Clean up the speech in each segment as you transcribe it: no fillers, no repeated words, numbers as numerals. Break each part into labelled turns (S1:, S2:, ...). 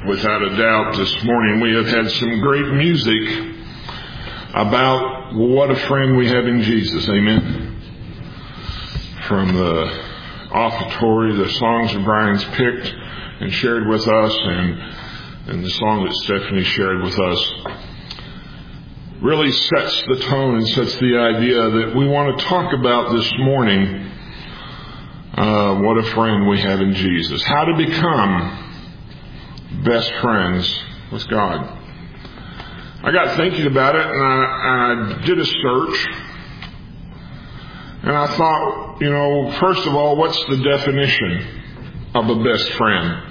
S1: Without a doubt, this morning we have had some great music about what a friend we have in Jesus. Amen. From the offertory, the songs that Brian's picked and shared with us, and the song that Stephanie shared with us, really sets the tone and sets the idea that we want to talk about this morning. What a friend we have in Jesus. How to become best friends with God. I got thinking about it, and I did a search, and I thought, first of all, what's the definition of a best friend?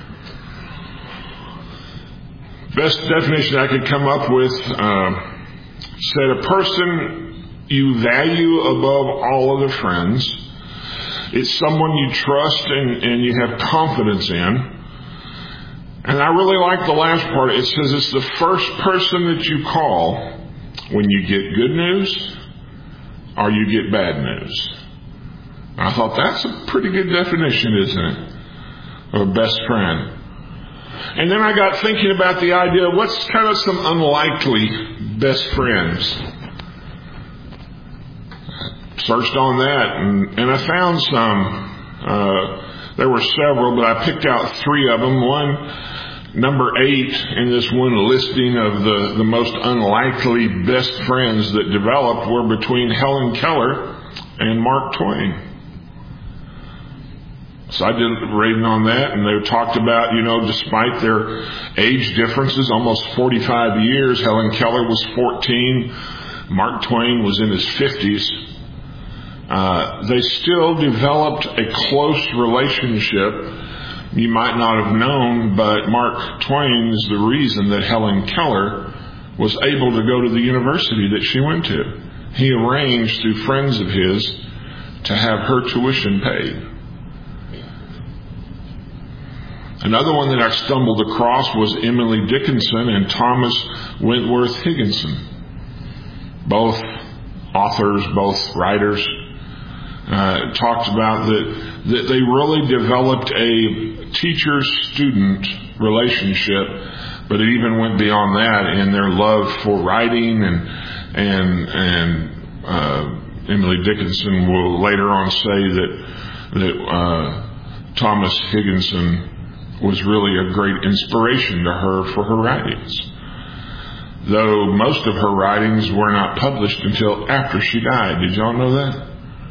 S1: Best definition I could come up with said a person you value above all other friends. It's someone you trust and you have confidence in. And I really like the last part. It says it's the first person that you call when you get good news or you get bad news. And I thought that's a pretty good definition, isn't it, of a best friend. And then I got thinking about the idea of what's kind of some unlikely best friends. Searched on that, and I found some. There were several, but I picked out three of them. One, number 8 in this one listing of the most unlikely best friends that developed were between Helen Keller and Mark Twain. So I did reading on that, and they talked about, despite their age differences, almost 45 years, Helen Keller was 14, Mark Twain was in his 50s. They still developed a close relationship. You might not have known, but Mark Twain is the reason that Helen Keller was able to go to the university that she went to. He arranged through friends of his to have her tuition paid. Another one that I stumbled across was Emily Dickinson and Thomas Wentworth Higginson. Both authors, both writers, talked about that they really developed a teacher-student relationship, but it even went beyond that in their love for writing, and Emily Dickinson will later on say that Thomas Higginson was really a great inspiration to her for her writings, though most of her writings were not published until after she died. Did y'all know that?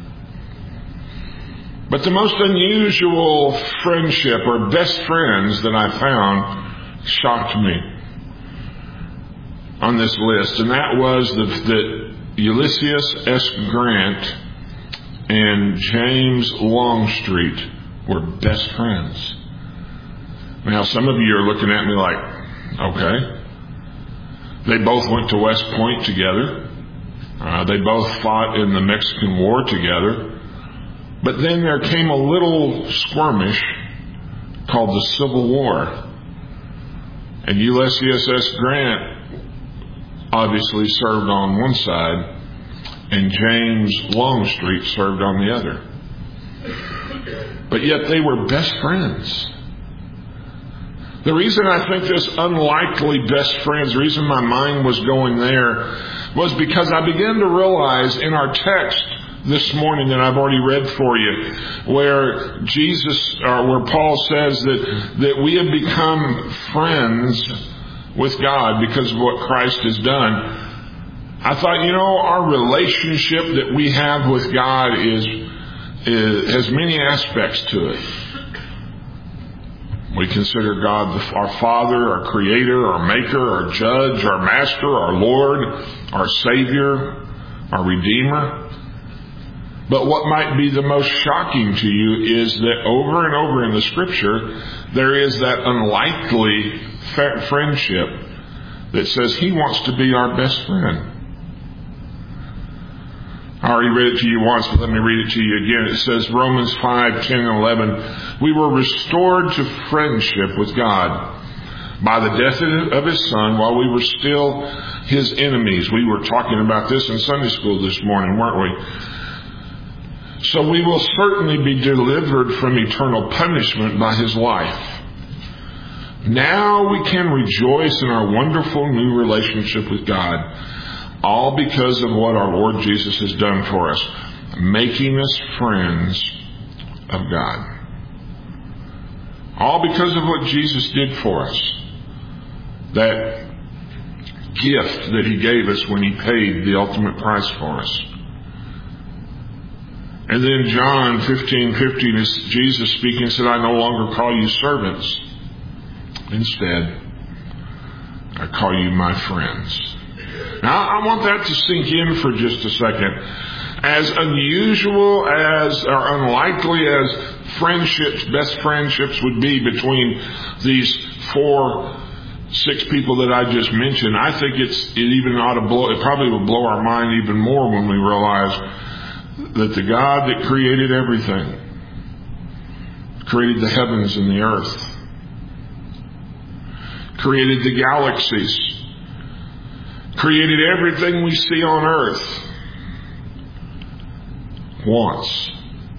S1: But the most unusual friendship or best friends that I found shocked me on this list, and that was that Ulysses S. Grant and James Longstreet were best friends. Now, some of you are looking at me like, okay. They both went to West Point together. They both fought in the Mexican War together. But then there came a little skirmish called the Civil War. And Ulysses S. Grant obviously served on one side, and James Longstreet served on the other. But yet they were best friends. The reason I think this unlikely best friends, the reason my mind was going there, was because I began to realize in our text this morning that I've already read for you, where where Paul says that we have become friends with God because of what Christ has done. I thought, our relationship that we have with God has many aspects to it. We consider God our Father, our Creator, our Maker, our Judge, our Master, our Lord, our Savior, our Redeemer. But what might be the most shocking to you is that over and over in the Scripture, there is that unlikely friendship that says He wants to be our best friend. I already read it to you once, but let me read it to you again. It says, Romans 5, 10, and 11, we were restored to friendship with God by the death of His Son while we were still His enemies. We were talking about this in Sunday school this morning, weren't we? So we will certainly be delivered from eternal punishment by His life. Now we can rejoice in our wonderful new relationship with God, all because of what our Lord Jesus has done for us, making us friends of God. All because of what Jesus did for us. That gift that He gave us when He paid the ultimate price for us. And then John 15:15 is Jesus speaking, said, I no longer call you servants. Instead, I call you my friends. Now, I want that to sink in for just a second. As unusual as, or unlikely as friendships, best friendships would be between these 6 people that I just mentioned, I think it even ought to it probably will blow our mind even more when we realize that the God that created everything, created the heavens and the earth, created the galaxies, created everything we see on earth, wants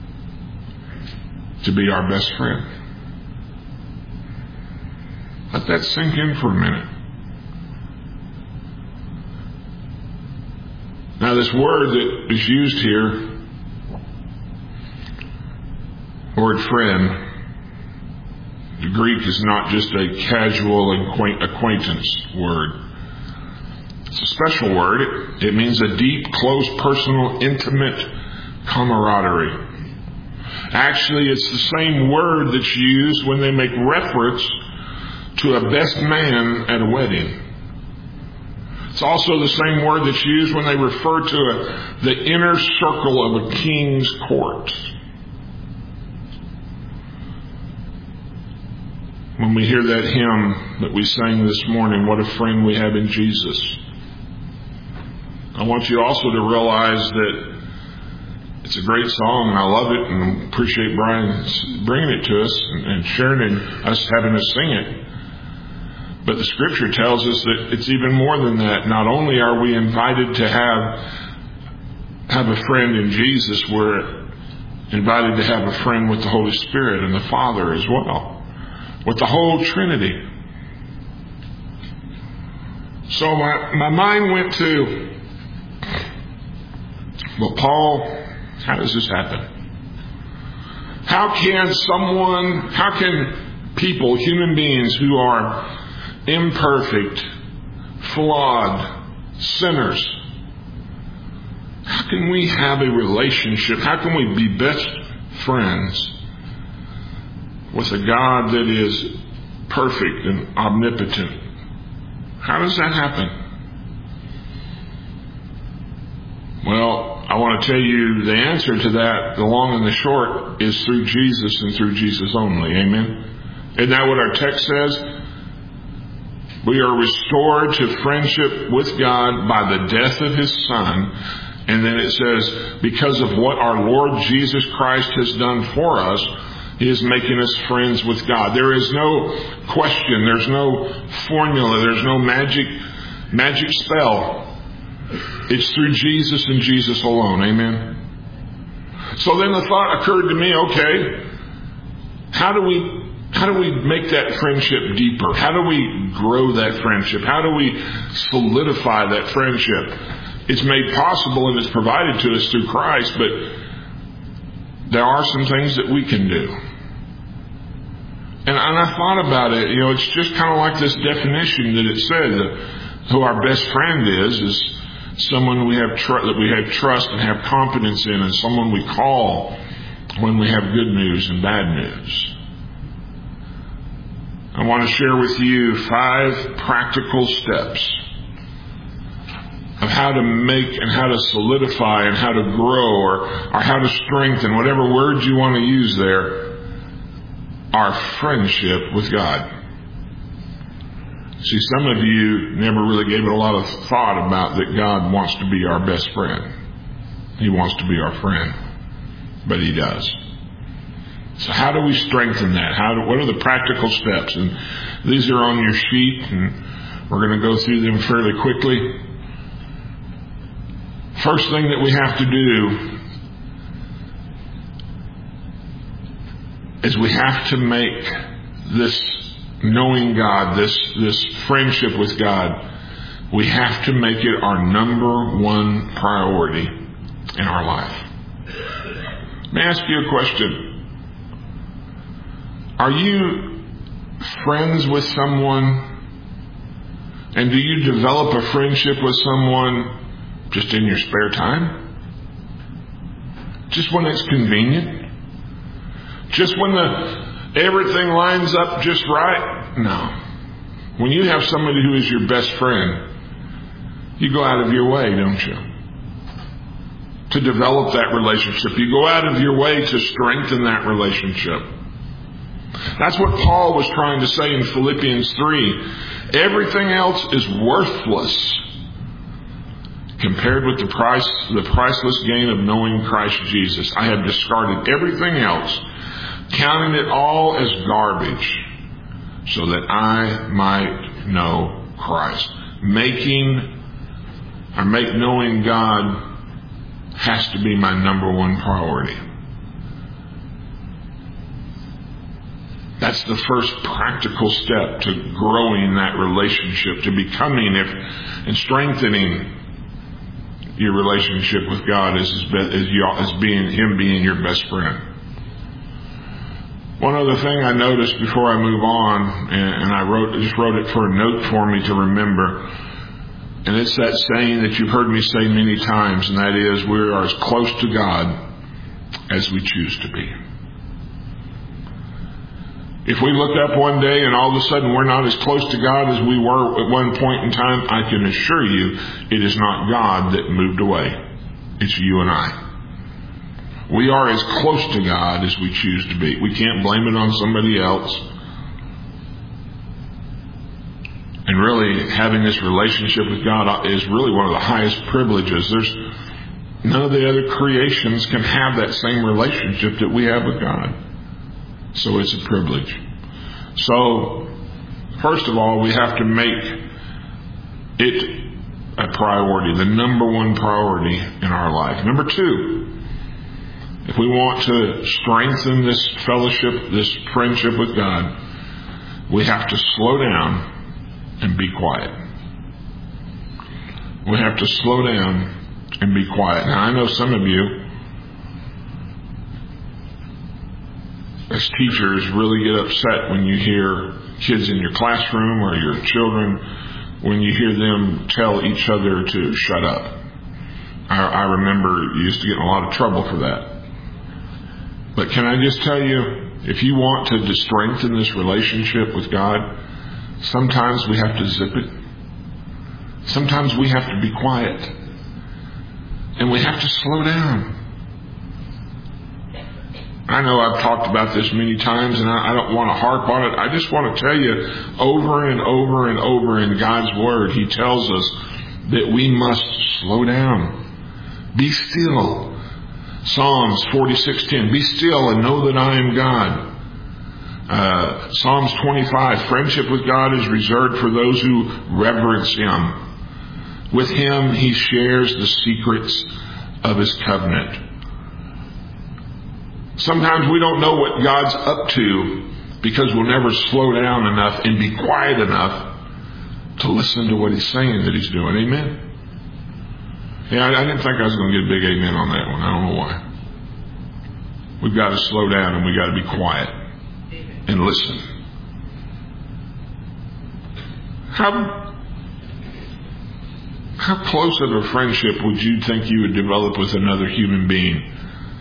S1: to be our best friend. Let that sink in for a minute. Now, this word that is used here, word friend, the Greek is not just a casual acquaintance word. It's a special word. It means a deep, close, personal, intimate camaraderie. Actually, it's the same word that's used when they make reference to a best man at a wedding. It's also the same word that's used when they refer to the inner circle of a king's court. When we hear that hymn that we sang this morning, What a Friend We Have in Jesus, I want you also to realize that it's a great song, and I love it, and appreciate Brian bringing it to us and sharing it, us having us sing it. But the Scripture tells us that it's even more than that. Not only are we invited to have a friend in Jesus, we're invited to have a friend with the Holy Spirit and the Father as well, with the whole Trinity. So my mind went to, well, Paul, how does this happen? How can people, human beings who are imperfect, flawed, sinners, how can we have a relationship? How can we be best friends with a God that is perfect and omnipotent? How does that happen? Well, I want to tell you the answer to that, the long and the short, is through Jesus and through Jesus only. Amen? Isn't that what our text says? We are restored to friendship with God by the death of His Son. And then it says, because of what our Lord Jesus Christ has done for us, He is making us friends with God. There is no question. There's no formula. There's no magic spell. It's through Jesus and Jesus alone. Amen? So then the thought occurred to me, okay, how do we make that friendship deeper? How do we grow that friendship? How do we solidify that friendship? It's made possible and it's provided to us through Christ, but there are some things that we can do. And I thought about it, it's just kind of like this definition that it said, who our best friend is someone that we have trust and have confidence in, and someone we call when we have good news and bad news. I want to share with you 5 practical steps of how to make and how to solidify and how to grow or how to strengthen, whatever words you want to use there, our friendship with God. See, some of you never really gave it a lot of thought about that God wants to be our best friend. He wants to be our friend, but He does. So how do we strengthen that? What are the practical steps? And these are on your sheet, and we're going to go through them fairly quickly. First thing that we have to do is we have to make this knowing God, this friendship with God, we have to make it our number one priority in our life. Let me ask you a question. Are you friends with someone? And do you develop a friendship with someone just in your spare time? Just when it's convenient? Just when everything lines up just right? No. When you have somebody who is your best friend, you go out of your way, don't you? To develop that relationship. You go out of your way to strengthen that relationship. That's what Paul was trying to say in Philippians 3. Everything else is worthless compared with the priceless gain of knowing Christ Jesus. I have discarded everything else, counting it all as garbage, so that I might know Christ. Make knowing God has to be my number one priority. That's the first practical step to growing that relationship, to becoming and strengthening your relationship with God as Him being your best friend. One other thing I noticed before I move on, and I just wrote it for a note for me to remember, and it's that saying that you've heard me say many times, and that is, we are as close to God as we choose to be. If we looked up one day and all of a sudden we're not as close to God as we were at one point in time, I can assure you it is not God that moved away. It's you and I. We are as close to God as we choose to be. We can't blame it on somebody else. And really, having this relationship with God is really one of the highest privileges. None of the other creations can have that same relationship that we have with God. So it's a privilege. So, first of all, we have to make it a priority, the number one priority in our life. Number two, if we want to strengthen this fellowship, this friendship with God, we have to slow down and be quiet. We have to slow down and be quiet. Now, I know some of you, as teachers, really get upset when you hear kids in your classroom or your children, when you hear them tell each other to shut up. I remember you used to get in a lot of trouble for that. But can I just tell you, if you want to strengthen this relationship with God, sometimes we have to zip it. Sometimes we have to be quiet. And we have to slow down. I know I've talked about this many times, and I don't want to harp on it. I just want to tell you, over and over and over in God's Word, He tells us that we must slow down. Be still. Psalms 46:10, be still and know that I am God. Psalms 25, friendship with God is reserved for those who reverence Him. With Him, He shares the secrets of His covenant. Sometimes we don't know what God's up to because we'll never slow down enough and be quiet enough to listen to what He's saying that He's doing. Amen? Yeah, I didn't think I was going to get a big amen on that one. I don't know why. We've got to slow down and we've got to be quiet and listen. How close of a friendship would you think you would develop with another human being?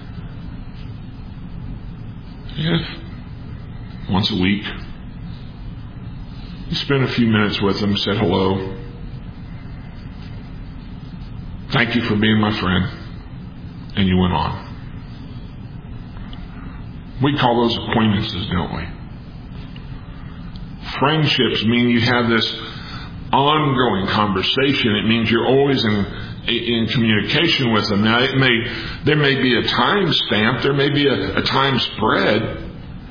S1: If once a week you spend a few minutes with them, said hello, thank you for being my friend, and you went on. We call those acquaintances, don't we? Friendships mean you have this ongoing conversation. It means you're always in communication with them. Now, there may be a time stamp, there may be a time spread.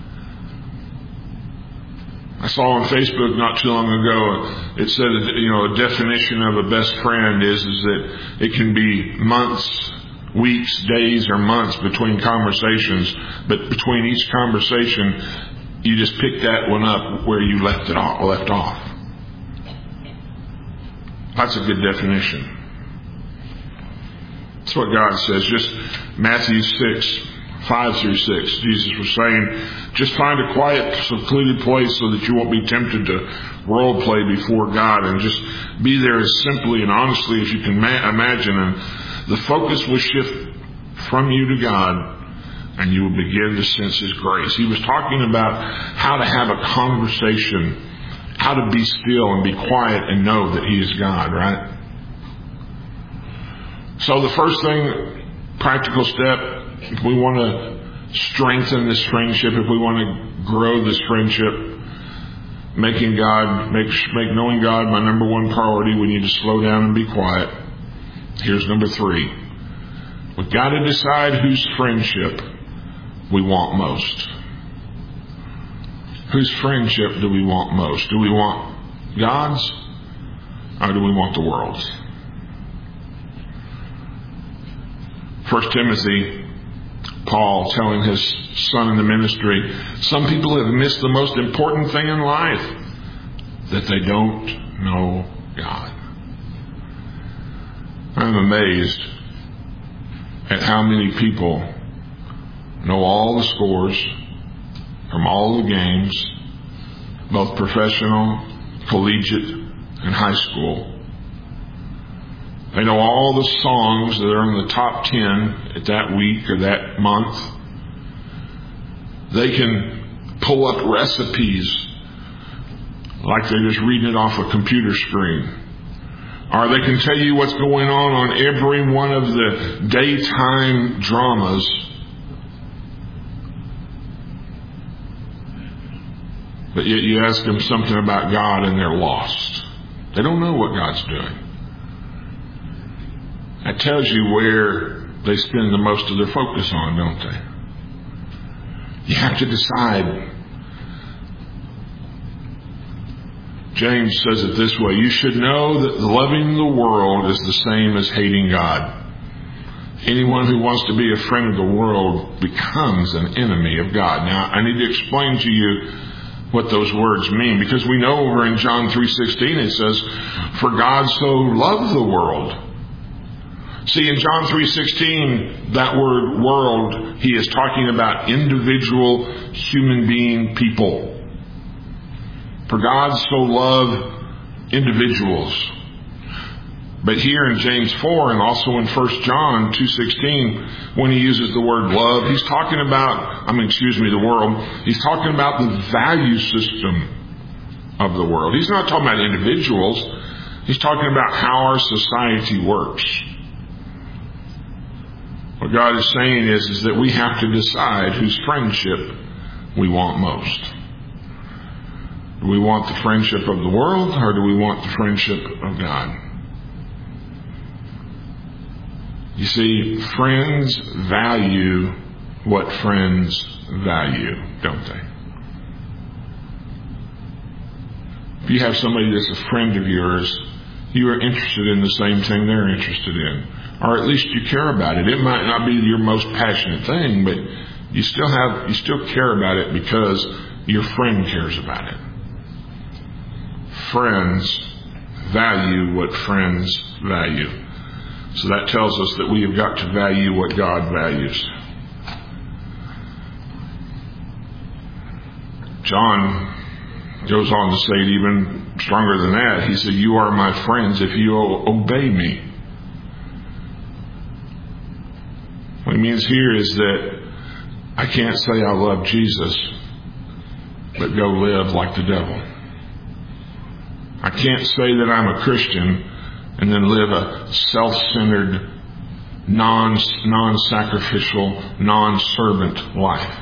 S1: I saw on Facebook not too long ago, it said, a definition of a best friend is that it can be months, weeks, days, or months between conversations, but between each conversation, you just pick that one up where you left off. That's a good definition. That's what God says. Just Matthew 6:5-6, Jesus was saying, just find a quiet, secluded place so that you won't be tempted to role play before God, and just be there as simply and honestly as you can imagine. And the focus will shift from you to God, and you will begin to sense His grace. He was talking about how to have a conversation, how to be still and be quiet and know that He is God, right? So the first thing, practical step, if we want to strengthen this friendship, if we want to grow this friendship, make knowing God my number one priority, we need to slow down and be quiet. Here's number 3. We've got to decide whose friendship we want most. Whose friendship do we want most? Do we want God's, or do we want the world's? 1 Timothy, Paul telling his son in the ministry, some people have missed the most important thing in life, that they don't know God. I'm amazed at how many people know all the scores from all the games, both professional, collegiate, and high school. They know all the songs that are in the top 10 at that week or that month. They can pull up recipes like they're just reading it off a computer screen. Or they can tell you what's going on every one of the daytime dramas. But yet you ask them something about God and they're lost. They don't know what God's doing. That tells you where they spend the most of their focus on, don't they? You have to decide. James says it this way, you should know that loving the world is the same as hating God. Anyone who wants to be a friend of the world becomes an enemy of God. Now, I need to explain to you what those words mean, because we know over in John 3:16 it says, for God so loved the world. See, in John 3:16, that word world, he is talking about individual human being people. For God so loved individuals. But here in James 4 and also in 1 John 2:16, when he uses the word love, he's talking about, the world. He's talking about the value system of the world. He's not talking about individuals. He's talking about how our society works. What God is saying is that we have to decide whose friendship we want most. Do we want the friendship of the world, or do we want the friendship of God? You see, friends value what friends value, don't they? If you have somebody that's a friend of yours, you are interested in the same thing they're interested in. Or at least you care about it. It might not be your most passionate thing, but you still care about it because your friend cares about it. Friends value what friends value. So that tells us that we have got to value what God values. John goes on to say it even stronger than that. He said, you are my friends if you obey me. What he means here is that I can't say I love Jesus, but go live like the devil. I can't say that I'm a Christian and then live a self-centered, non-sacrificial, non-servant life.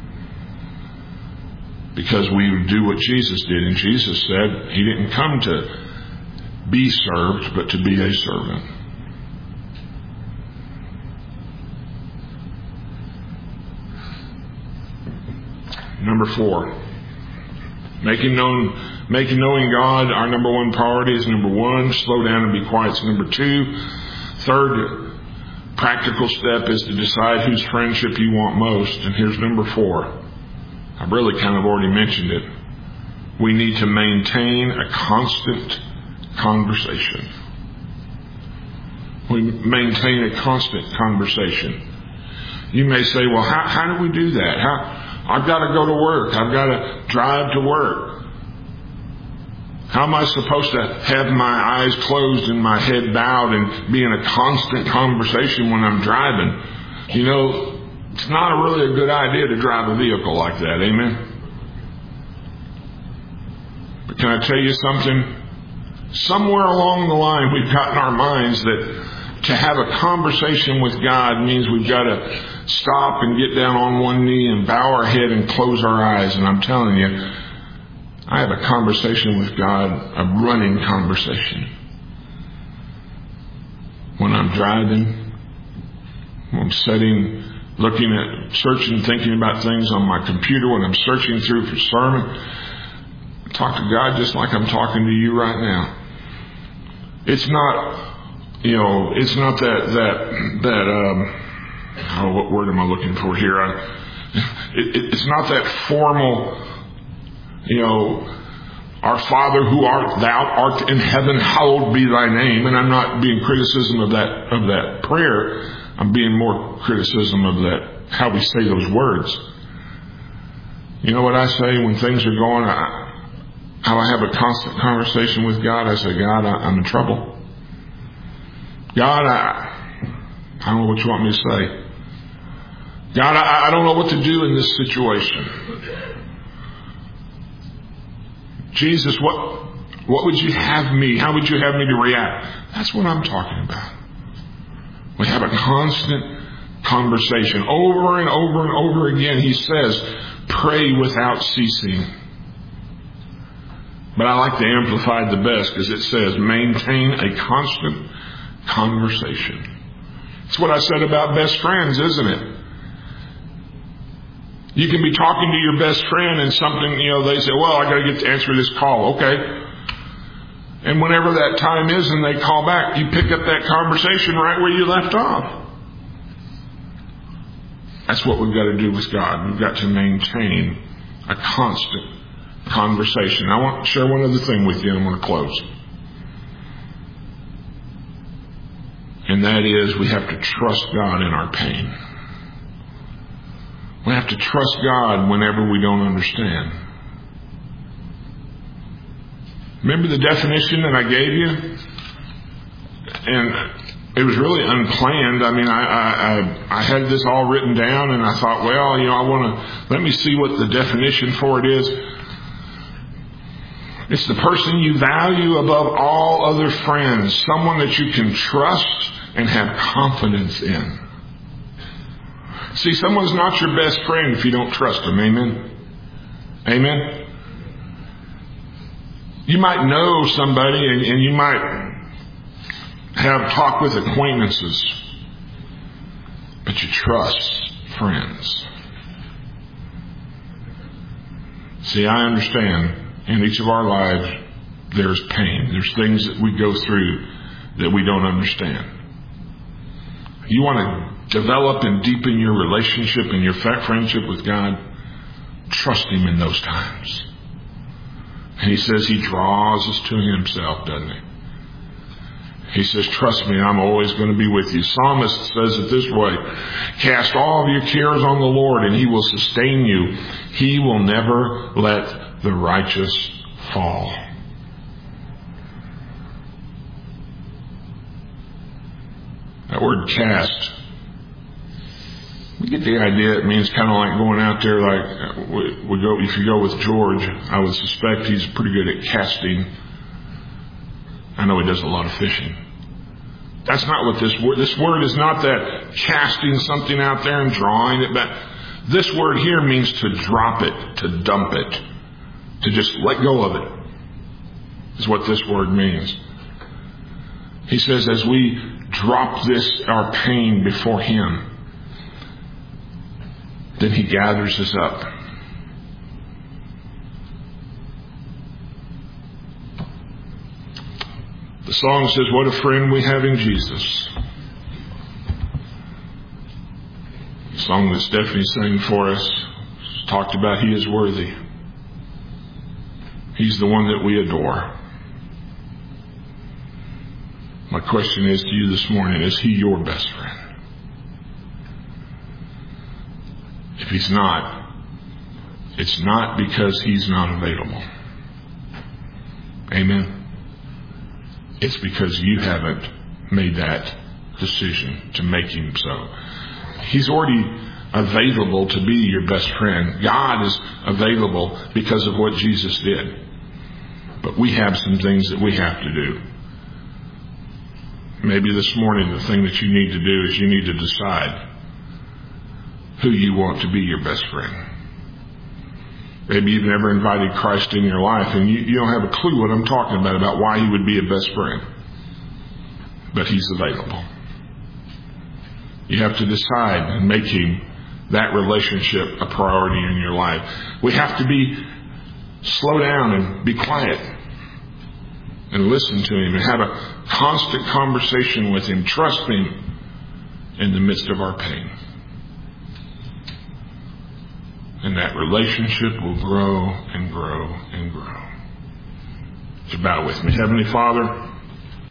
S1: Because we do what Jesus did. And Jesus said he didn't come to be served, but to be a servant. Number 4. Making knowing God our number one priority is number 1. Slow down and be quiet is number 2. Third practical step is to decide whose friendship you want most. And here's number 4. I've really kind of already mentioned it. We need to maintain a constant conversation. We maintain a constant conversation. You may say, well, how do we do that? I've got to go to work. I've got to drive to work. How am I supposed to have my eyes closed and my head bowed and be in a constant conversation when I'm driving? You know, it's not really a good idea to drive a vehicle like that. Amen? But can I tell you something? Somewhere along the line, we've gotten our minds that to have a conversation with God means we've got to stop and get down on one knee and bow our head and close our eyes. And I'm telling you, I have a conversation with God, a running conversation. When I'm driving, when I'm sitting, looking at, searching, thinking about things on my computer, when I'm searching through for sermon, I talk to God just like I'm talking to you right now. It's not, it's not what word am I looking for here? It's not that formal, our Father who thou art in heaven, hallowed be thy name. And I'm not being criticism of that prayer. I'm being more criticism of that, how we say those words. You know what I say when things are going, how I have a constant conversation with God? I say, God, I'm in trouble. God, I don't know what you want me to say. God, I don't know what to do in this situation. Jesus, what would you have me? How would you have me to react? That's what I'm talking about. We have a constant conversation. Over and over and over again, he says, pray without ceasing. But I like the Amplified the best because it says, maintain a constant conversation. It's what I said about best friends, isn't it? You can be talking to your best friend and something, they say, well, I got to get to answer this call. Okay. And whenever that time is and they call back, you pick up that conversation right where you left off. That's what we've got to do with God. We've got to maintain a constant conversation. I want to share one other thing with you and I'm going to close. And that is we have to trust God in our pain. We have to trust God whenever we don't understand. Remember the definition that I gave you? And it was really unplanned. I mean, I had this all written down and I thought, well, let me see what the definition for it is. It's the person you value above all other friends. Someone that you can trust and have confidence in. See, someone's not your best friend if you don't trust them. Amen? Amen? You might know somebody and you might have talk with acquaintances, but you trust friends. See, I understand in each of our lives there's pain. There's things that we go through that we don't understand. You want to develop and deepen your relationship and your friendship with God, trust Him in those times. And He says He draws us to Himself, doesn't He? He says, trust me, I'm always going to be with you. Psalmist says it this way, cast all of your cares on the Lord and He will sustain you. He will never let the righteous fall. That word cast, we get the idea it means kind of like going out there like we go. If you go with George, I would suspect he's pretty good at casting. I know he does a lot of fishing. That's not what this word is not that casting something out there and drawing it back. This word here means to drop it, to dump it, to just let go of it, is what this word means. He says as we drop our pain before Him, then He gathers us up. The song says, what a friend we have in Jesus. The song that Stephanie sang for us talked about He is worthy. He's the one that we adore. My question is to you this morning, is He your best friend? If He's not, it's not because He's not available. Amen. It's because you haven't made that decision to make Him so. He's already available to be your best friend. God is available because of what Jesus did. But we have some things that we have to do. Maybe this morning the thing that you need to do is you need to decide who you want to be your best friend. Maybe you've never invited Christ in your life and you don't have a clue what I'm talking about why He would be a best friend. But He's available. You have to decide and make Him, that relationship, a priority in your life. We have to slow down and be quiet and listen to Him and have a constant conversation with Him. Trust Him in the midst of our pain. And that relationship will grow and grow and grow. So bow with me. Heavenly Father,